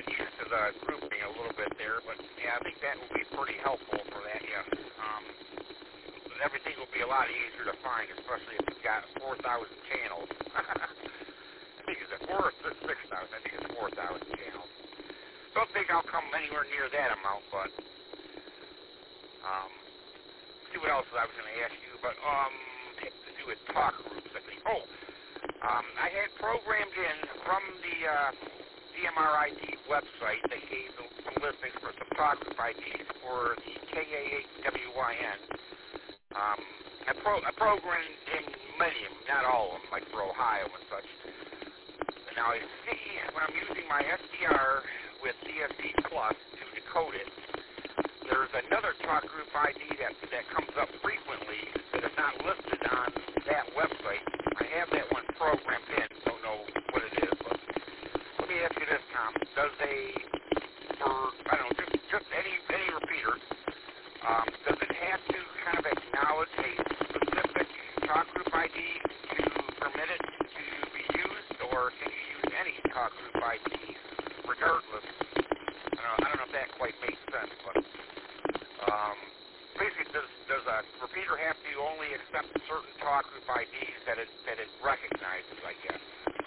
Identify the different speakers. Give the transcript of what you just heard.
Speaker 1: got used to the grouping a little bit there, but yeah, I think that will be pretty helpful for that, yes. Everything will be a lot easier to find, especially if you've got 4,000 channels. I think it's 4 or 6,000. I think it's 4,000 channels. Don't think I'll come anywhere near that amount, but see what else I was going to ask you, but it to do with talk groups, I think. I had programmed in from the DMRID website. They gave some listings for some talk group IDs for the KA8WYN. I programmed in many of them, not all of them, like for Ohio and such. And now I see when I'm using my SDR with DSD Plus to decode it, there's another talk group ID that comes up frequently that is not listed on that website. I have that one programmed in, don't know what it is, but let me ask you this, Tom. Does just any repeater, does it have to kind of acknowledge a specific talk group ID to permit it to be used, or can you use any talk group ID regardless? I don't know if that quite makes sense, but basically, does a repeater have to only accept certain talk group IDs that it recognizes, I guess?